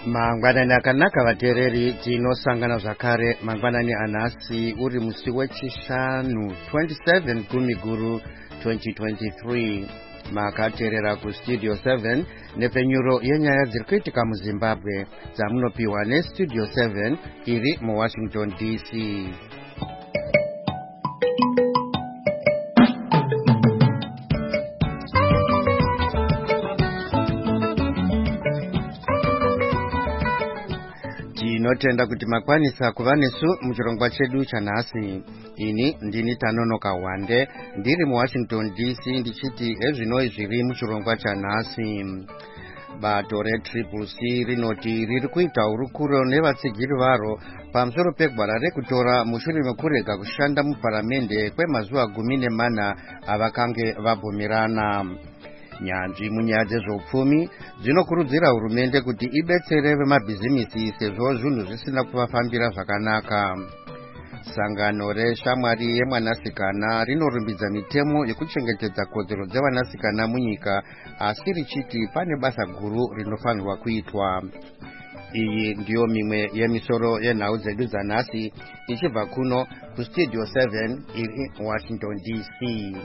Mangwanani akanaka vateereri, tinosangana zvakare mangwanani anhasi uri musi wechishanu 27 Gumiguru 2023. Makateerera kustudio 7 nepfenyuro yenyaya dziri kuitika muZimbabwe dzamunopiwa nestudio 7 iri muWashington DC. Tinotenda kuti makwanisa kuva nesu muchirongwa chedu chanhasi. Ini ndini Tanonoka Wande ndiri muWashington DC ndichiti ezvinoi zviri muchirongwa chanhasi. Bato reCCC rinoti riri kuita hurukuro nevatsigiri varo pamusoro pegwara rekutora mushure mekurega kushanda muparamende kwemazuva 14 avakange vabvumirana. Nyanzvi munyaya dzezveupfumi dzinokurudzira hurumende kuti ibetsere vemabhizimisi sezvo zvinhu zvisina kuvafambira zvakanaka. Sangano reshamwari yemwanasikana rinorumbidza mitemo yekuchengetedza kodzero dzevanasikana munyika, asi richiti pane basa guru rinofanirwa kuitwa. Iyi ndiyo mimwe yemisoro yenhau dzedu dzanhasi, ichibva kuno kustudio 7 iri Washington DC.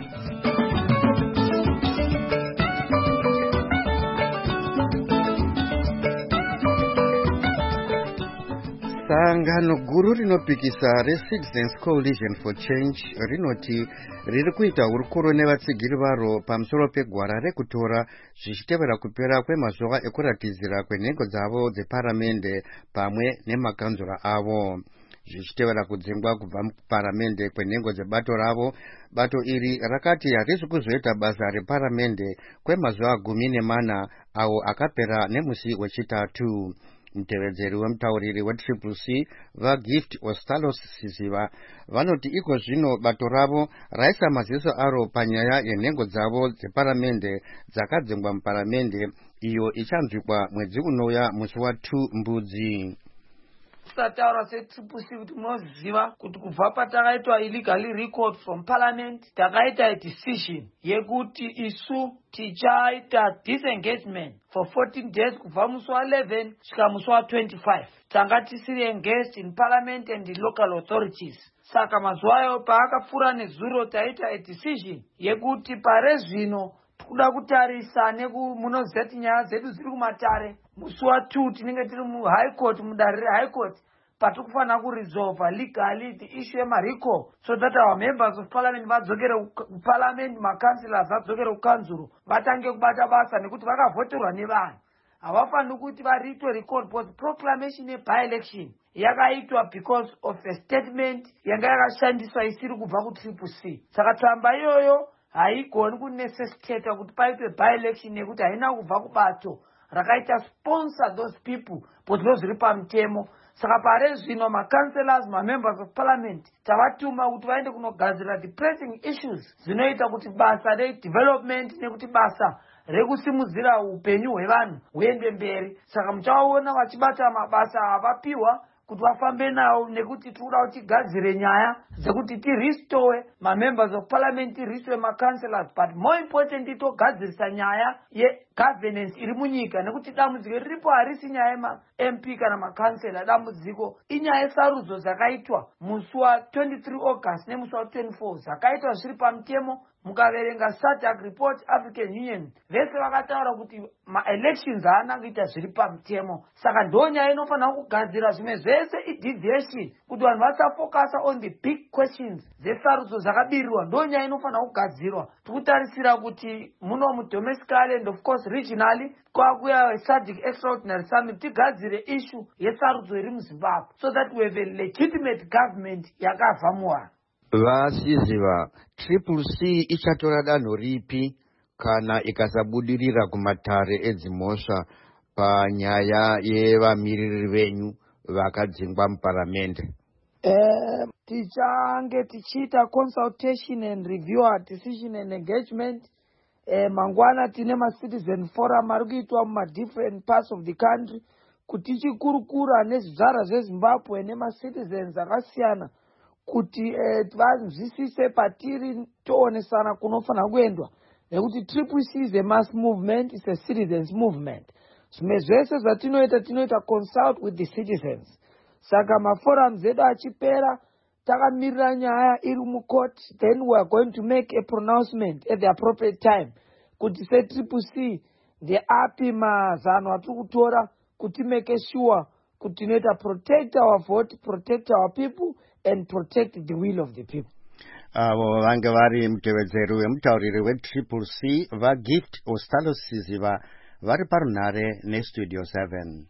Sangano guru rinopikisa reCitizens Coalition for Change rinoti riri kuita hurukuro nevatsigiri varo pamusoro pegwara rekutora zvichitevera kupera kwemazuva ekuratidzira kwenhengo dzavo dzeparamende pamwe nemakanzura avo. Zvichitevera kudzingwa kubva muparamende kwenhengo dzebato ravo, bato iri rakati harisi kuzoita basa reparamende kwemazuva 14 awo akapera nemusi wechitatu. Mutevedzeri wemutauriri weCCC vaGift Ostalos Siziva vanoti iko zvino bato ravo raisa maziso aro panyaya yenhengo dzavo dzeparamende dzakadzingwa muparamende, iyo ichanzwikwa mwedzi unouya musi wa2 Mbudzi. Taura seCCC kuti munoziva kuti kubva patakaitwa illegally recalled from parliament takaita decision yekuti isu tichaita disengagement for 14 days kubva musi wa11 kusvika musi wa25. Tanga tisiri engaged in parliament and the local authorities. Saka mazuva ayo paakapfuura nezuro taita decision yekuti pare zvino kuda kutarisa munozeti nyaya dzedu dziri kumatare. Musi wa2 tinenge tiri muHigh Court, mudare reHigh Court, patikufanira kuresolve legally the issue yemarecall, so that our members of parliament vadzokere kuparliament, makanselors vadzokere kukanzuro, vatange kubata basa nekuti vakavhoterwa nevanhu. Havafaniri kuti varitwe recall because proclamation yeby-election yakaitwa because of a statement yanga yakashandiswa isiri kubva kuCCC. Saka tsamba iyoyo haigoni kunecessitata kuti paitwe by-election nekuti haina kubva kubato rakaita sponsor those people but zviri pamutemo. Saka pare zvino makanselors, members of parliament tavatuma kuti vaende kunogadzira the pressing issues zvinoita kuti basa redevelopment nekuti basa rekusimudzira upenyu hwevanhu huende mberi. Saka muchaona vachibata mabasa avapiwa kuti vafambe nawo, nekuti tinoda kuti tigadzire nyaya dzekuti tirestore members of parliament, tirestore makanselors, but more importantly togadzirisa nyaya yegovernance iri munyika, nekuti dambudziko riripo harisi nyaya yemaMP kana makansela. Dambudziko inyaya yesarudzo dzakaitwa musi wa23 August nemusi wa24 dzakaitwa zviri pamutemo. Mukaverenga SADC report, African Union vese vakataura kuti ma-elections haana kuita zviri pamutemo. Saka ndonyaya inofanira kugadzira zvimwe zvese deviation kuti vanhu vasafocus on the big questions dzesarudzo dzakabirirwa. Ndonyaya inofanira kugadzirwa tikutarisira kuti muno mudomestically and of course regionally kwakuya SADC extraordinary summit tigadzire issue yesarudzo iri muZimbabwe, so that we have a legitimate government yakavhamuwa. Vasiziva, CCC ichatora danho ripi kana ikasabudirira kumatare edzimhosva panyaya yevamiriri venyu vakadzingwa muparamende? Tichange tichiita consultation and review our decision and engagement. Mangwana tine ma-citizen forum ari kuitwa muma-different parts of the country kuti tichikurukura nezvizvarwa zveZimbabwe nema-citizens akasiyana kuti vanzwisise patiri toonesana kunofanira kuendwa, nekuti CCC is a mass movement, it's a citizens movement. zvimwe zvese tinoita consult with the citizens. Saka maforums edu achipera takamirira nyaya iri mukoti, then we are going to make a pronouncement at the appropriate time kuti se-CCC ndeapi mazano atiri kutora kuti make sure kuti tinoita protect our vote, protect our people and protect the will of the people. Avo vange vari mutevedzeri wemutauriri we-CCC vaGift Ostalo-Siziva vari parunhare neStudio 7.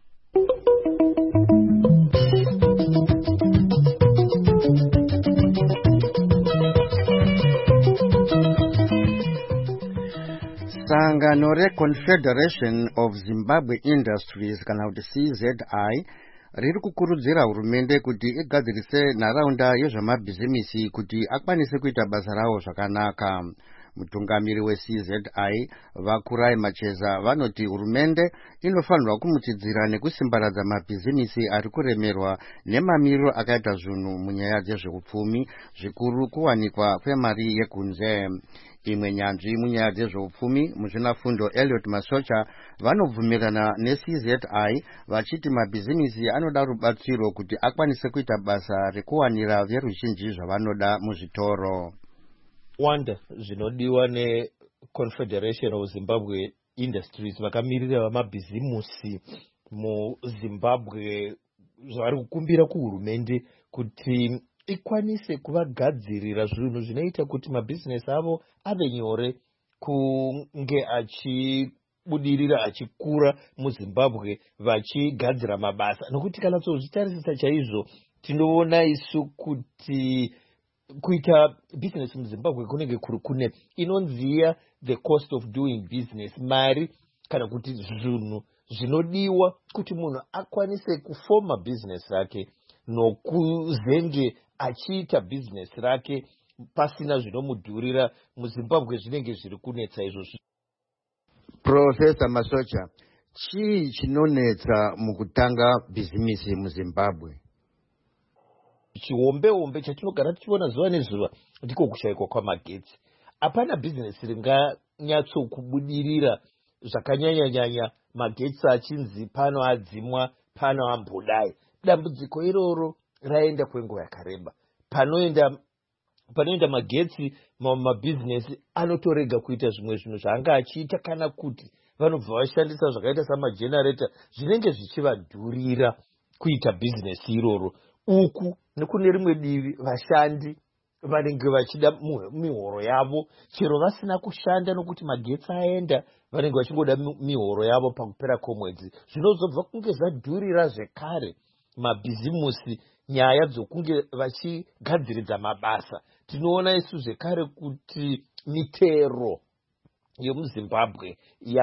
Sangano reConfederation of Zimbabwe Industries kana kuti CZI riri kukurudzira hurumende kuti igadzirise nharaunda yezvemabhizimisi kuti akwanise kuita basa rawo zvakanaka. Mutungamiri weCZI Vakurai Macheza vanoti hurumende inofanirwa kumuchidzira nekusimbaradza mabhizimisi ari kuremerwa nemamiriro akaita zvinhu munyaya dzezveupfumi, zvikuru kuwanikwa kwemari yekunze. Imwe nyanzvi munyaya dzezveupfumi muzvinafundo Elliot Masocha vanobvumirana neCZI vachiti mabhizimisi anoda rubatsiro kuti akwanise kuita basa rekuwanira veruzhinji zvavanoda muzvitoro. Wanda zvinodiwa neConfederation of Zimbabwe Industries vakamirira vamabhizimusi muZimbabwe zvari kukumbira kuhurumende kuti ikwanise kuvagadzirira zvinhu zvinoita kuti mabhizinesi avo ave nyore kunge achibudirira achikura muZimbabwe vachigadzira mabasa, nokuti kana tozvitarisisa chaizvo tinoona isu kuti kuita business muZimbabwe kunenge kuri kune inonziya the cost of doing business, mari kana kuti zvinhu zvinodiwa kuti munhu akwanise kufoma business rake nokuzenge achiita business rake pasina zvinomudhurira. muZimbabwe zvinenge zviri kunetsa izvozvo. Professor Masocha, chii chinonetsa mukutanga bhizimisi muZimbabwe? Chihombe chatinogara tichiona zuva nezuva ndiko kushayikwa kwamagetsi. Hapana bhizinesi ringanyatso kubudirira zvakanyanya magetsi achinzi pano adzimwa pano ambodai. Dambudziko iroro raenda kwenguva yakareba. Panoenda magetsi mabhizinesi anotorega kuita zvimwe zvinhu zvaanga achiita, kana kuti vanobva vashandisa zvakaita samagenerator zvinenge zvichivadhurira kuita bhizinesi iroro. Uku nekune rimwe divi vashandi vanenge vachida mihoro yavo chero vasina kushanda nokuti magetsi aenda, vanenge vachingoda mihoro yavo pakupera kwomwedzi. Zvinozobva kunge zvadhurira zvekare mabhizimusi nyaya dzokunge vachigadziridza mabasa. Tinoona isu zvekare kuti mitero yomuZimbabwe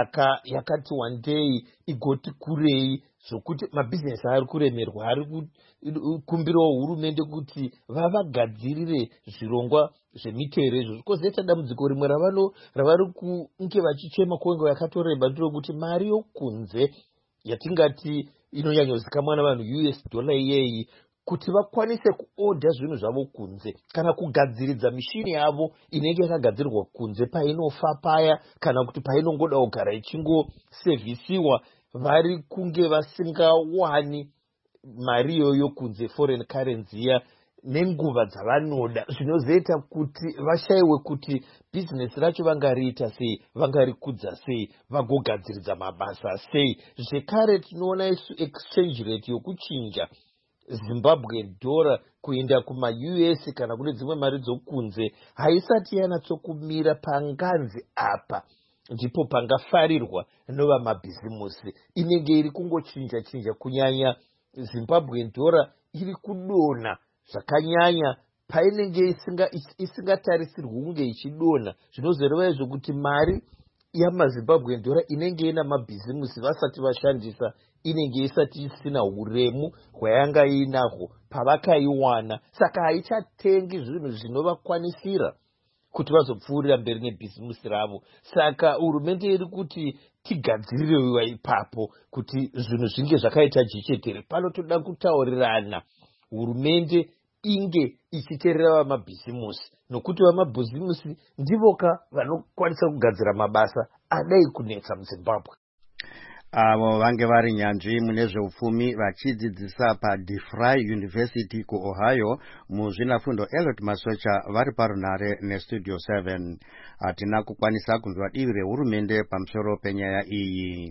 yakati wandei igoti kurei, zvokuti mabhizinesi ari kuremerwa, ari kukumbirawo hurumende kuti vavagadzirire zvirongwa zvemitero izvo. Zvozoita dambudziko rimwe ravari kunge vachichema kwenguva yakatoreba ndorokuti mari yokunze yatingati inonyanyozikamwa navanhu US dollar iyeyi, kuti vakwanise kuodha zvinhu zvavo kunze kana kugadziridza mishini yavo inenge yakagadzirirwa kunze painofa paya, kana kuti painongoda kugara ichingosevhisiwa, vari kunge vasingawani mari iyoyo kunze, foreign currency iya, nenguva dzavanoda. Zvinozoita kuti vashayiwe kuti bhizinesi racho vangariita sei, vangarikudza sei, vagogadziridza mabasa sei. Zvekare tinoona isu exchange rate yokuchinja Zimbabwe dollar kuenda kuma-US kana kune dzimwe mari dzokunze haisati yanatsokumira panganzi apa ndipo pangafarirwa nova mabhizimusi. Inenge iri kungochinja kunyanya Zimbabwe dollar iri kudonha zvakanyanya painenge isingatarisirwi kunge ichidonha. Zvinozoreva izvo kuti mari yamaZimbabwe dollar inenge ina mabhizimusi vasati vashandisa inenge isati isina uremu hwayanga inahwo pavakaiwana. Saka haichatengi zvinhu zvinovakwanisira kuti vazopfuurira mberi nebhizimusi ravo. Saka hurumende iri kuti tigadzirirewa ipapo kuti zvinhu zvinge zvakaita jechetere. Panotoda kutaurirana, hurumende inge ichiteerera vamabhizimusi, nokuti vamabhizimusi ndivoka vanokwanisa kugadzira mabasa adai kunetsa muZimbabwe. avo vange vari nyanzvi mune zveupfumi vachidzidzisa paDeFry University kuOhio muzvinafundo Elliot Masocha vari parunare neStudio 7. Hatina kukwanisa kunzwa divi rehurumende pamusoro penyaya iyi.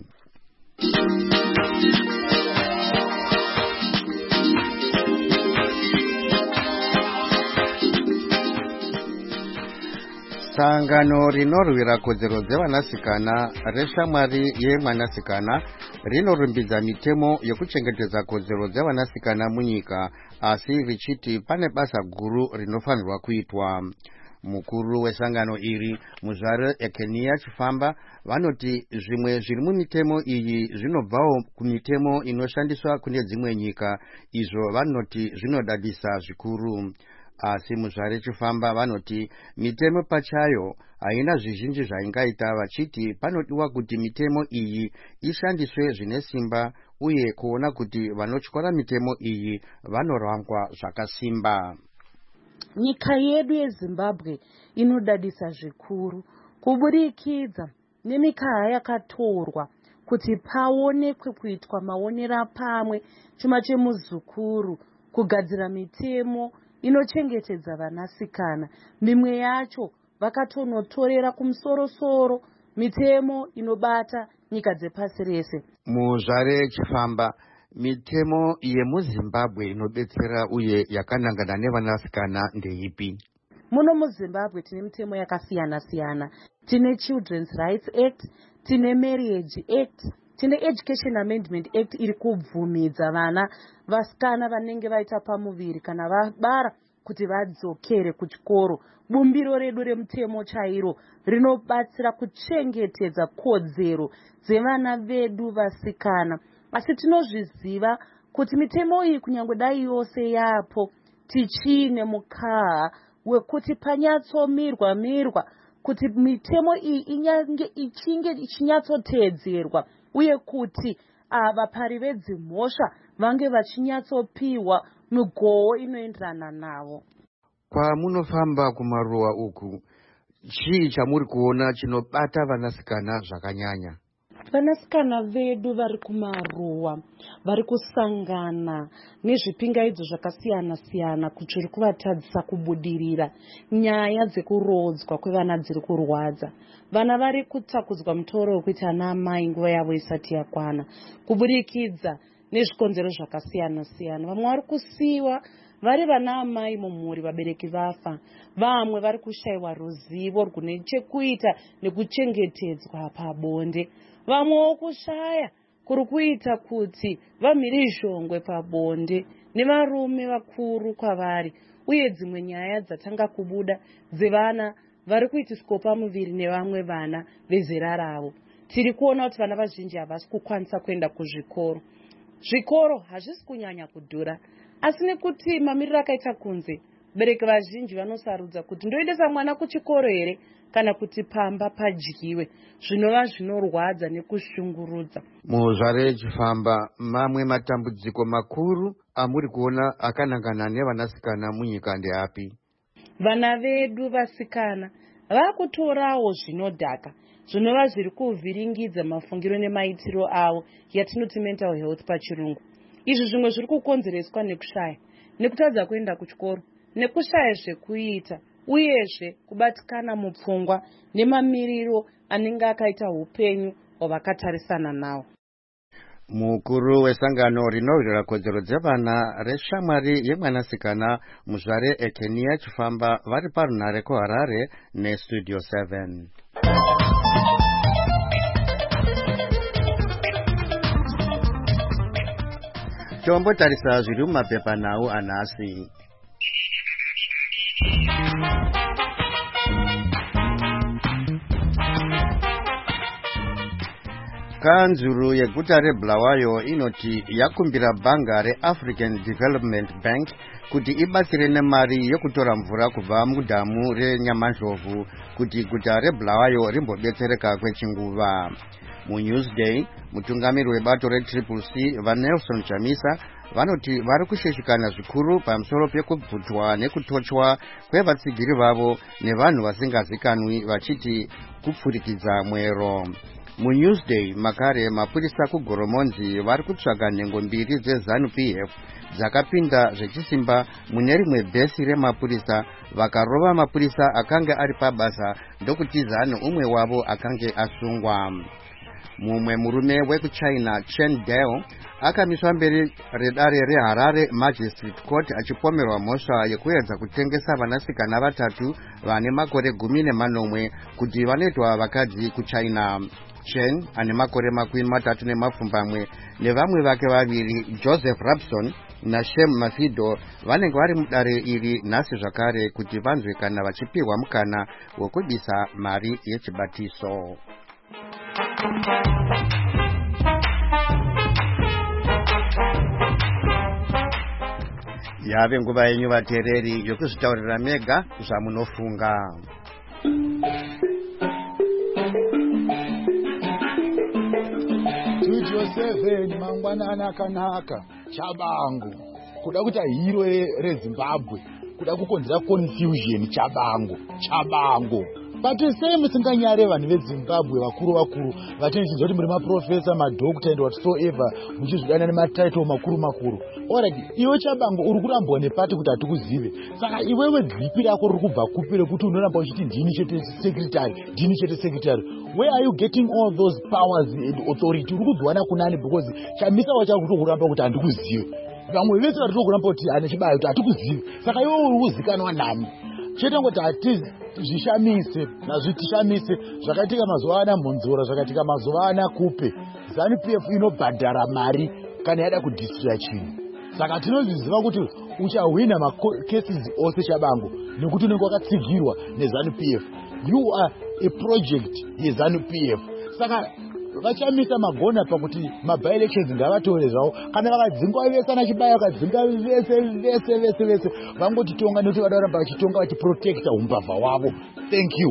Sangano rinorwira kodzero dzevanasikana reshamwari yemwanasikana rinorumbidza mitemo yekuchengetedza kodzero dzevanasikana munyika, asi richiti pane basa guru rinofanirwa kuitwa. Mukuru wesangano iri, Muzvare Ekenia Chifamba, vanoti zvimwe zviri mumitemo iyi zvinobvawo kumitemo inoshandiswa kune dzimwe nyika, izvo vanoti zvinodadisa zvikuru. Asi Muzvare Chifamba vanoti mitemo pachayo haina zvizhinji zvaingaita, vachiti panodiwa kuti mitemo iyi ishandiswe zvine simba uye kuona kuti vanotyora mitemo iyi vanorangwa zvakasimba. Nyika yedu yeZimbabwe inodadisa zvikuru kuburikidza nemikaya yakatorwa kuti paonekwe kuitwa maonera pamwe chuma chemuzukuru kugadzira mitemo inochengetedza vanasikana. Mimwe yacho vakatonotorera kumusoro-soro mitemo inobata nyika dzepasi rese. Muzvare Chifamba, mitemo yemuZimbabwe inobetsera uye yakanangana nevanasikana ndeipi? Muno muZimbabwe tine mitemo yakasiyana-siyana. Tine Children's Rights Act, tine Marriage Act, tine Education Amendment Act iri kubvumidza vana vasikana vanenge vaita pamuviri kana vabara kuti vadzokere kuchikoro. Bumbiro redu remutemo chairo rinobatsira kuchengetedza kodzero dzevana vedu vasikana. Asi tinozviziva kuti mitemo iyi kunyange dai yose yapo, tichine mukaha wekuti panyatsomirwa kuti mitemo iyi ichinge ichinyatsotedzerwa uye kuti vapari vedzimhosva vange vachinyatsopiwa migowo inoenderana navo. Kwamunofamba kumaruwa uku, chii chamuri kuona chinobata vanasikana zvakanyanya? Vanasikana vedu vari kumaruwa vari kusangana nezvipingaidzo zvakasiyana-siyana kuti zviri kuvatadzisa kubudirira. Nyaya dzekurodzwa kwevana dziri kurwadza. Vana vari kutakudzwa mutoro wekuti ana amai nguva yavo isati yakwana kuburikidza nezvikonzero zvakasiyana-siyana. Vamwe vari kusiyiwa vari vana amai mumhuri, vabereki vafa. Vamwe vari kushayiwa ruzivo rwune chekuita nekuchengetedzwa pabonde. Vamwewo kushaya kuri kuita kuti vamhirizhongwe pabonde nevarume vakuru kwavari, uye dzimwe nyaya dzatanga kubuda dzevana vari kuitiswa pamuviri nevamwe vana vezera ravo. Tiri kuona kuti vana vazhinji havasi kukwanisa kuenda kuzvikoro. Zvikoro hazvisi kunyanya kudhura, asi nekuti mamiriro akaita kunze, bereki vazhinji vanosarudza kuti ndoendesa mwana kuchikoro here kana kuti pamba padyiwe, zvinova zvinorwadza nekushungurudza. Muzvare Chifamba, mamwe matambudziko makuru amuri kuona akanangana nevanasikana munyika ndeapi? Vana vedu vasikana vakutorawo zvinodhaka zvinova zviri kuvhiringidza mafungiro nemaitiro avo, yatinoti mental health pachirungu. Izvi zvimwe zviri kukonzereswa nekushaya, nekutadza kuenda kuchikoro, nekushaya zvekuita, uyezve kubatikana mupfungwa nemamiriro anenge akaita upenyu hwavakatarisana nawo. Mukuru wesangano rinorwira kodzero dzevana reshamwari yemwanasikana, Muzvare Ekenia Chifamba, vari parunare kuHarare neStudio 7. Tombotarisa zviri mumapepanhau anhasi. Kanzuru yeguta reBulawayo inoti yakumbira bhanga reAfrican Development Bank kuti ibatsire nemari yekutora mvura kubva mudhamu reNyamanzvovu kuti guta reBulawayo rimbodetsereka kwechinguva. MuNewsday, mutungamiri webato reCCC vaNelson Chamisa vanoti vari kusheshikana zvikuru pamusoro pekubvutwa nekutochwa kwevatsigiri vavo nevanhu vasingazikanwi, vachiti kupfurikidza mwero. muNewsday makare mapurisa kuGoromonzi vari kutsvaga nhengo mbiri dzeZANU-PF dzakapinda zvechisimba mune rimwe bhesi remapurisa vakarova mapurisa akanga ari pabasa ndokutiza neumwe wavo akanga asungwa. Mumwe murume wekuChina Chen Dao akamiswa mberi redare reHarare Magistrate Court achipomerwa mhosva yekuedza kutengesa vanasikana vatatu vane makore 18 kuti vanoitwa vakadzi kuChina. Chen ane makore 33 nevamwe vake vaviri Joseph Rabson naShem Mafido vanenge vari mudare iri nhasi zvakare kuti vanzwe kana vachipiwa mukana wekubisa mari yechibatiso. Yave nguva yenyu vateereri yokuzvitaurira mega zvamunofunga. Studio 7 mangwanana akanaka Chabangu kuda kuita hero reZimbabwe kuda kukonzera confusion Chabangu but sei musinganyare vanhu veZimbabwe vakuru vatenchidzwa kuti muri maprofesa madoctor and whatsoever muchizvidana nematitle makuru. Alright, iwe Chabangu uri kurambwa nepati kuti hatukuzive. Saka iwewe gripi rako riri kubva kupi rekuti unoramba uchiti ndini chete secretary. Where are you getting all those powers and authority? Uri kudziwana kunani because chamisa wacho kutokuramba kuti handikuzive. Vamwe vese vari kuramba kuti ane chibayo kuti hatikuzive. Saka iwe uri kuzikanwa nani? Chete ngoti zvishamise nazvitishamise zvakaitika mazuva ana Mhonzora zvakaitika mazuva ana Kupe. ZANU-PF inobhadhara mari kana yada kudhisitra chinhu. Saka tinozviziva kuti uchawina macases ose Chabangu nekuti unenge wakatsigirwa neZANU-PF. You are a project yeZANU-PF. Saka vachamisa magona pakuti maby-elections ngavatore zvavo kana vakadzingwa vese nachibaya vakadzinga vese vangotitonga nekuti vada kuramba vachitonga vachiprotecta umbavha wavo. Thank you.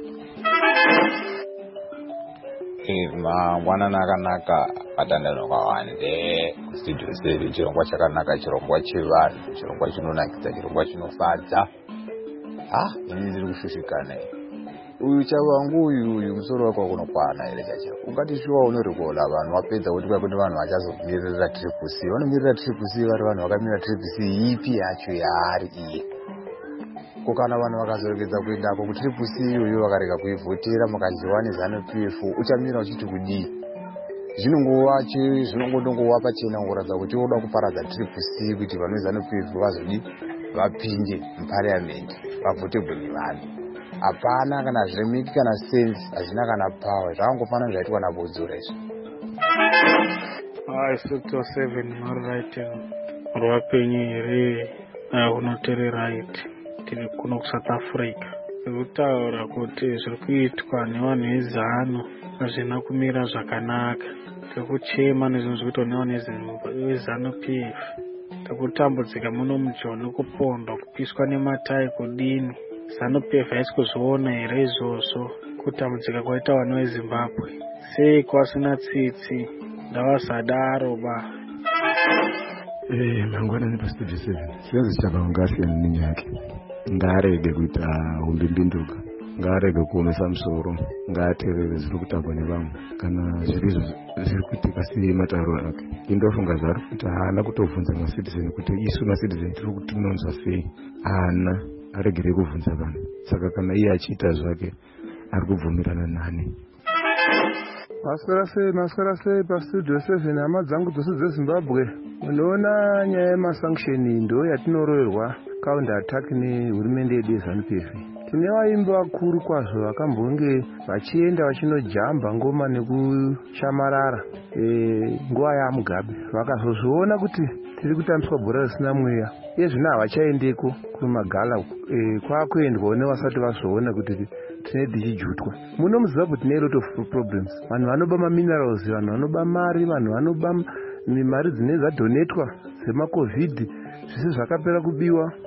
Mangwanana akanaka patandano kwawande studio 7 chirongwa chakanaka chirongwa chevanhu chirongwa chinonakidza chirongwa chinofadza. Ini ndiri kushushikana uyu Chabangu uyu musoro wako unokwana here chacho. Ungati shuwa unorikola vanhu wapedza kuti kwakuti vanhu vachazomirira triple C. Vanomirira triple C vari vanhu vakamirira triple C ipi yacho yaari iyi. Kana vanhu vakazoregedza kuendako kutriple C iyoyo vakarega kuivhotera mukaziwa neZANU-PF uchamira uchiti kudii. Zvinongodongowa pachena kuratidza kuti unoda kuparadza triple C kuti vanhu veZANU-PF vazodi vapinde muparliament vavhotegwe nevanhu. Hapana kana zviremiki kana sense hazvina kana power. Zvakangofanana zvaitwa naBodzora izvo. Studio 7 muri right rwapenyu here unoteri right tiri kuno kuSouth Africa. Kutaura kuti zviri kuitwa nevanhu veZANU hazvina kumira zvakanaka. Tekuchema nezvinhu zviri kuitwa nevanhu veZANU-PF. Tekutambudzika muno mujoni kupondwa kupiswa nematai kudini. ZANU-PF haisi kuzviona here izvozvo kutambudzika kwaita vanhu veZimbabwe. Sei kwasina tsitsi ndavasadaro ba. Mangwanani paStudio 7 senze Chabangu ngasiyana nenyaya yake. Ngarege kuita umbimbinduka, ngarege kuomesa musoro, ngaateerere zviri kutaurwa nevamwe kana zvirizvo zviri kuitika sematauro ake. Indofunga zvari kuti haana kutobvunza macitizen kuti isu macitizen tiri kuti tinonzwa sei. Haana aregere kuvhunza vanhu. Saka kana iye achiita zvake ari kubvumirana nani. Maswera sei paStudio 7 hama dzangu dzose dzeZimbabwe. Unoona nyaya yemasanction ndo yatinoroverwa counter attack nehurumende yedu yeZANU-PF. Tine vaimbi vakuru kwazvo vakambonge vachienda vachinojamba ngoma nekushamarara nguva yaMugabe. Vakazozviona kuti tiri kutambiswa bhora risina mweya. Zvino havachaendeko kumagala kwakuendwawo nevasati vazoona kuti tinenge tichijutwa. Muno muZimbabwe tine a lot of problems. Vanhu vanoba maminerals, vanhu vanoba mari, vanhu vanoba mari dzine dzadonetwa semacovid zvisi zvakapera kubiwa.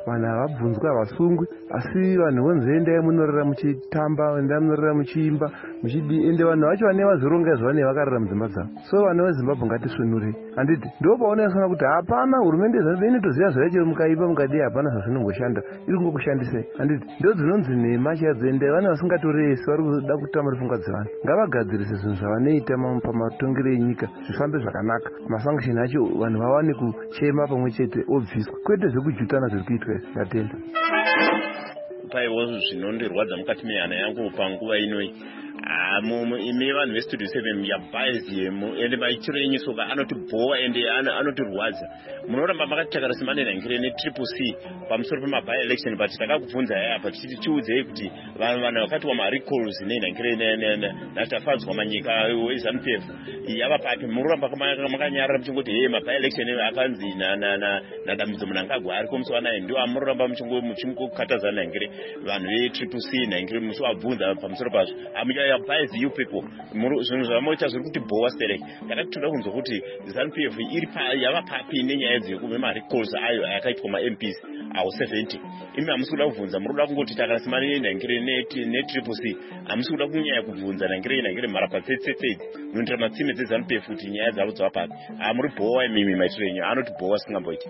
vanhu havabvunzwa havasungwi, asi vanhu vonzoendai munorara muchitamba, endai munorara muchiimba muchidi, ende vanhu vacho vane vazoronga zvavanei vakarara mudzimba dzavo. So vanhu vezimbabwe ngatisvinurei, handiti ndo paunoona kuti hapana hurumende inotoziva zvaicho mukaipa mukadi hapana zvazvinongoshanda, iri kungokushandisai, handiti ndo dzinonzi nhema chadzo, ende vanhu vasingatoresi vari kuda kutamura pfungwa dzevanhu. Ngavagadzirise zvinhu zvavanoita pamatongero enyika zvifambe zvakanaka, masanction acho vanhu vawane kuchema pamwe chete obviswa, kwete zvekujutana zviri kuitwa ndatenda. Paiwo zvinondirwadza mukati mehana yangu panguva inoi, ime vanhu vestudio 7 yabhaezi yemo ende maichiro enyisoka anotibhowa ende anotirwadza. Munoramba makatitagara semanenhangire netriple C pamusoro pemaby election, but takakubvunza apa tichiti tiudzei kuti vanhu vakati wamarecalls nenhangire natafadzwa manyika weZANU-PF yava papi. Muroramba makanyarara muchingoti hey maby election akanzi nadambidzo Mnangagwa ari komusi wanaye, ndio amuroramba muchingokatazana nhangire vanhu vetriple C nhangire muchiwabvunza pamusoro pazvo. Advise you people zvinhu zvamaita zviri kuti bhowa stereki. Takatoda kunzwa kuti ZANU-PF yava papi nenyaya dzekuve marecalls ayo akaitwa maMPs awo 70. Imi hamusi kuda kubvunza, muroda kungoti takasimane nhangire netriple C, hamusi kuda kunyanya kubvunza nhangire mharapatsetsetse munondira matsime dzeZANU-PF kuti nyaya dzavo dzava papi. Muri bhowa imimi maitiro enyu, anoti bhowa singamboiti.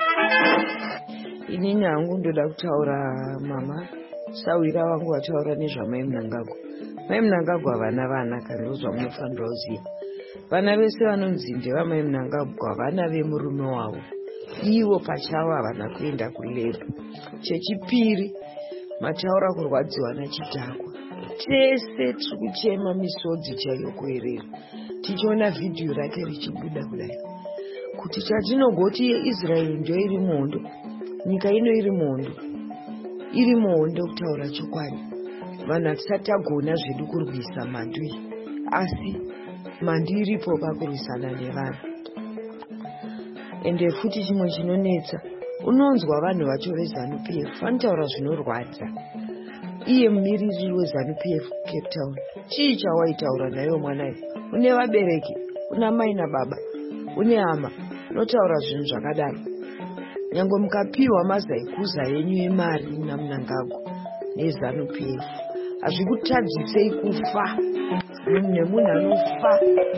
Inini hangu ndoda kutaura mama Sawira wangu wataura nezvamai Mnangagwa. Mai Mnangagwa vana vanaka, ndozva munofanira kuziva. Vana vese vanonzi ndevamai Mnangagwa vana vemurume wavo, ivo pachavo havana kuenda kuleba. Chechipiri, mataura kurwadziwa nachidhakwa. Tese tiri kuchema misodzi chaiyo kuerera tichiona vhidhiyo rake richibuda kudai, kuti chatinogoti Israeli ndio iri muhondo, nyika ino iri muhondo kutaura chokwadi. Vanhu hatisati tagona zvedu kurwisa mhandu iyi, asi mhandu iripo pakurwisana nevanhu. Ende futi chimwe chinonetsa, unonzwa vanhu vacho veZANU-PF vanotaura zvinorwadza. Iye mumiriri weZANU-PF Cape Town, chii chawaitaura nayo mwanayo? Une vabereki, una mai nababa, une hama, unotaura zvinhu zvakadaro. Nyangwe mukapiwa mazaikuza yenyu emari naMnangagwa neZANU-PF, hazvikutadzisei kufa nemunhu anofa.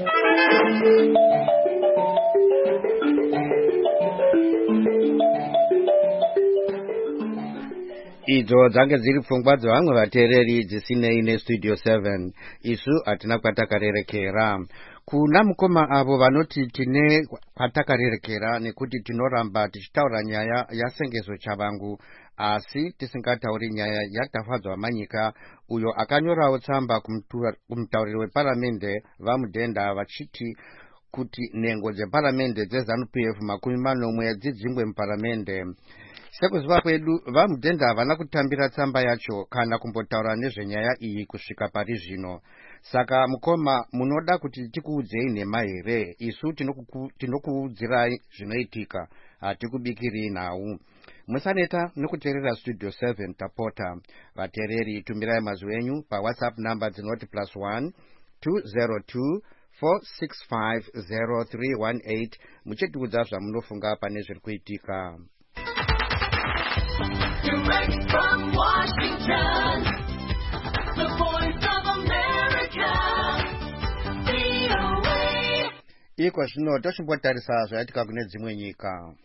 Idzo dzange dziri pfungwa dzevamwe vateereri dzisinei nestudio 7. Isu hatina kwatakarerekera. Kuna mukoma avo vanoti tine kwatakarerekera nekuti tinoramba tichitaura nyaya yasengezo chavangu, asi tisingatauri nyaya yatafadzwa manyika, uyo akanyorawo tsamba kumutauriri weparamende vamudhenda vachiti kuti nhengo dzeparamende dzeZANU-PF 40 dzidzingwe muparamende. Sekuziva kwedu vamudhenda havana kutambira tsamba yacho kana kumbotaura nezvenyaya iyi kusvika pari zvino. Saka mukoma, munoda kuti tikuudzei nhema here? Isu tinokuudzirai zvinoitika, hatikubikiri nhau. Musaneta nekuteerera studio 7 tapota. Vateereri, tumirai mazwi enyu pa WhatsApp number dzinoti +1 202 465 0318 muchitiudza zvamunofunga pane zviri kuitika. Direct from Washington, the voice of America, VOA. Iko zvino tochimbotarisa zvaitika kune dzimwe nyika.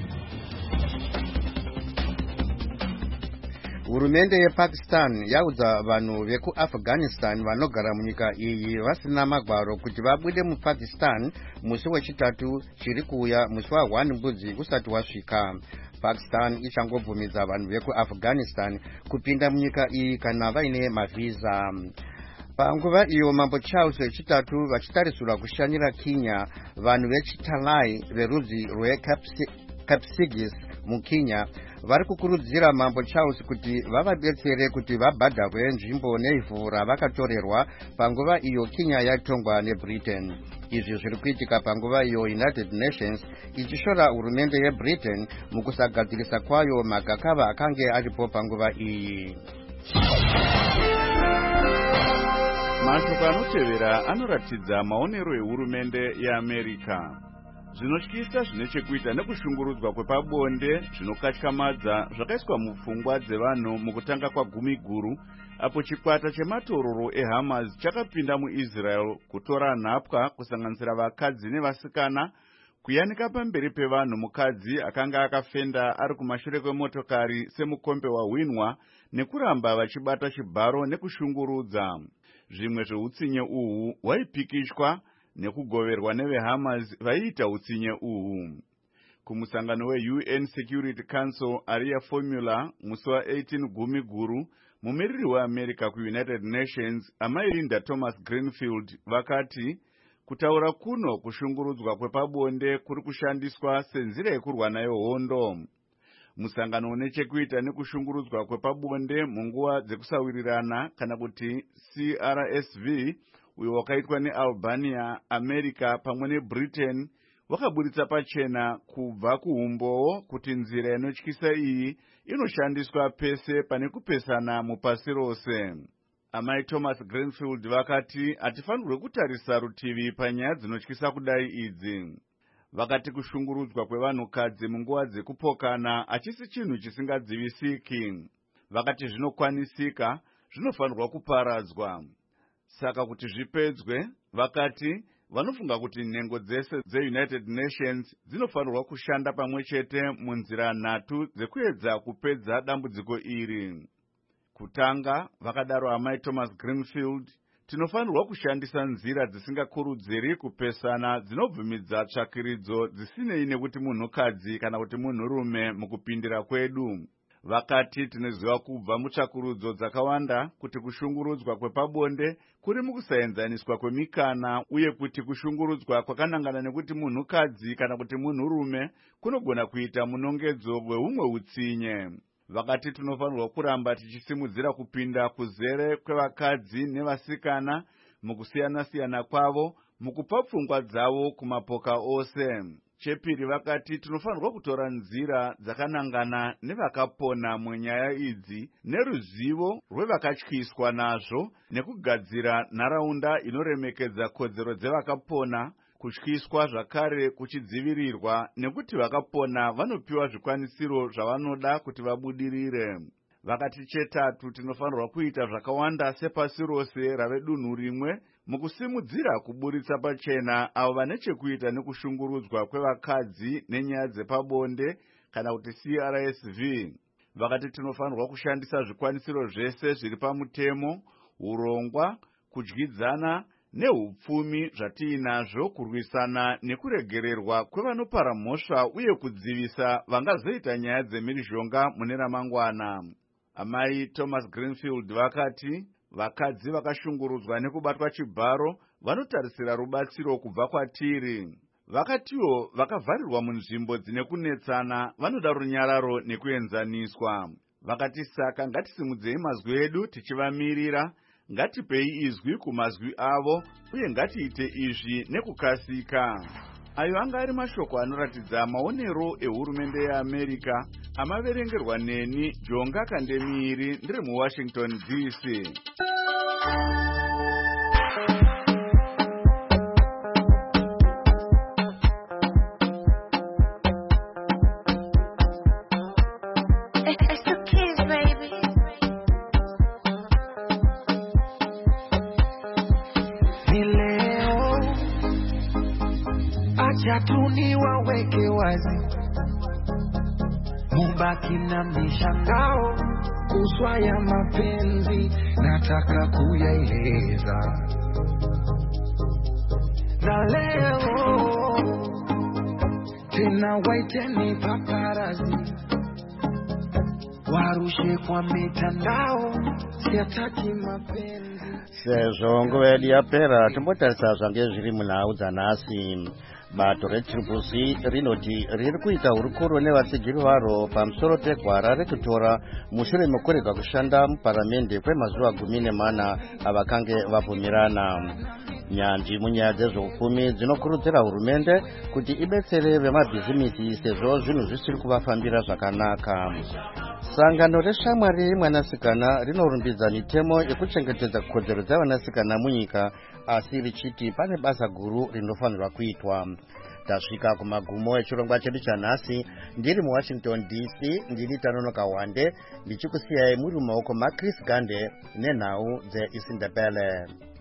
Hurumende yePakistan yaudza vanhu vekuAfghanistan vanogara munyika iyi vasina magwaro kuti vabude muPakistan musi wechitatu chiri kuuya, musi wa1 mbudzi usati wasvika. Pakistan ichangobvumidza vanhu vekuAfghanistan kupinda munyika iyi kana vaine mavhiza. Panguva iyo Mambo Charles wechitatu vachitarisirwa kushanyira Kenya, vanhu vechitalai verudzi rweCapsigis muKenya vari kukurudzira Mambo Charles kuti vavadetsere kuti vabhadharwe nzvimbo neivhu ravakatorerwa panguva iyo Kenya yatongwa neBritain. Izvi zviri kuitika panguva iyo United Nations ichishora hurumende yeBritain mukusagadzirisa kwayo magakava akange aripo panguva iyi. Mashoko anotevera anoratidza maonero ehurumende yeAmerika. zvinotyisa zvine chekuita nekushungurudzwa kwepabonde zvinokatyamadza zvakaiswa mupfungwa dzevanhu mukutanga kwagumi guru apo chikwata chematororo eHamas chakapinda muIsrael kutora nhapwa kusanganisira vakadzi nevasikana, kuyanika pamberi pevanhu mukadzi akanga akafenda ari kumashure kwemotokari semukombe wahwinwa, nekuramba vachibata chibharo nekushungurudza. Zvimwe zveutsinye uhu hwaipikishwa nekugoverwa neveHamas vaiita utsinye uhu. Kumusangano weUN Security Council Area Formula musi wa18 gumi guru, mumiriri weAmerica kuUnited Nations amairinda Thomas Greenfield vakati kutaura kuno kushungurudzwa kwepabonde kuri kushandiswa senzira yekurwa nayo hondo. Musangano une chekuita nekushungurudzwa kwepabonde munguva dzekusawirirana kana kuti CRSV uyo wakaitwa neAlbania, America pamwe neBritain wakaburitsa pachena kubva kuumbowo kuti nzira inotyisa iyi inoshandiswa pese pane kupesana mupasi rose. Amai Thomas Greenfield vakati hatifanirwe kutarisa rutivi panyaya dzinotyisa kudai idzi. Vakati kushungurudzwa kwevanhukadzi munguva dzekupokana hachisi chinhu chisingadzivisiki. Vakati zvinokwanisika, zvinofanirwa kuparadzwa. Saka kuti zvipedzwe, vakati vanofunga kuti nhengo dzese dzeUnited Nations dzinofanirwa kushanda pamwe chete munzira nhatu dzekuedza kupedza dambudziko iri. Kutanga, vakadaro amai Thomas Greenfield, tinofanirwa kushandisa nzira dzisingakurudziri kupesana dzinobvumidza tsvakiridzo dzisinei nekuti munhukadzi kana kuti munhurume mukupindira kwedu. Vakati tinoziva kubva mutsvakurudzo dzakawanda kuti kushungurudzwa kwepabonde kuri mukusaenzaniswa kwemikana uye kuti kushungurudzwa kwakanangana nekuti munhukadzi kana kuti munhurume kunogona kuita munongedzo wehumwe utsinye. Vakati tinofanirwa kuramba tichisimudzira kupinda kuzere kwevakadzi nevasikana mukusiyana-siyana kwavo mukupa pfungwa dzavo kumapoka ose. Chepiri vakati tinofanirwa kutora nzira dzakanangana nevakapona munyaya idzi neruzivo rwevakatyiswa nazvo nekugadzira nharaunda inoremekedza kodzero dzevakapona, kutyiswa zvakare kuchidzivirirwa nekuti vakapona vanopiwa zvikwanisiro zvavanoda kuti vabudirire. Vakati chetatu tinofanirwa kuita zvakawanda sepasi rose rave dunhu rimwe mukusimudzira kuburitsa pachena avo vane chekuita nekushungurudzwa kwevakadzi nenyaya dzepabonde kana kuti CRSV. Vakati tinofanirwa kushandisa zvikwanisiro zvese zviri pamutemo, urongwa, kudyidzana nehupfumi zvatiinazvo kurwisana nekuregererwa kwevanopara mhosva uye kudzivisa vangazoita nyaya dzemhirizhonga mune ramangwana. Amai Thomas Greenfield vakati vakadzi vakashungurudzwa nekubatwa chibharo vanotarisira rubatsiro kubva kwatiri. Vakatiwo vakavharirwa munzvimbo dzine kunetsana vanoda runyararo nekuenzaniswa. Vakati saka ngatisimudzei mazwi edu tichivamirira, ngatipei izwi kumazwi avo uye ngatiite izvi nekukasika. Ayo anga ari mashoko anoratidza maonero ehurumende yeAmerica amaverengerwa neni Jonga Kandemiri ndiri muWashington DC. Tuni waweke wazi, mubaki na mishangao, kuswa ya mapenzi nataka kuyaeleza. Na leo tena waiteni paparazi, warushe kwa mitandao, siataki mapenzi. Sezvo nguva yedu yapera tombotarisa zvange zviri munhau dzanhasi. Bato reTriple-C rinoti riri kuita hurukuro nevatsigiri varo pamusoro pegwara rekutora mushure mekurega kushanda muparamende kwemazuva 14 avakange vabvumirana. Nyanzvi munyaya dzezveupfumi dzinokurudzira hurumende kuti ibetsere vemabhizimisi sezvo zvinhu zvisiri kuvafambira zvakanaka. Sangano reshamwari mwanasikana rinorumbidza mitemo yekuchengetedza kodzero dzavanasikana munyika, asi richiti pane basa guru rinofanirwa kuitwa. tasvika kumagumo echirongwa chedu chanhasi. Ndiri muWashington DC, ndini Tanono Kawande, ndichikusiyai muri mumaoko maChris Gande nenhau dzeIsindebele.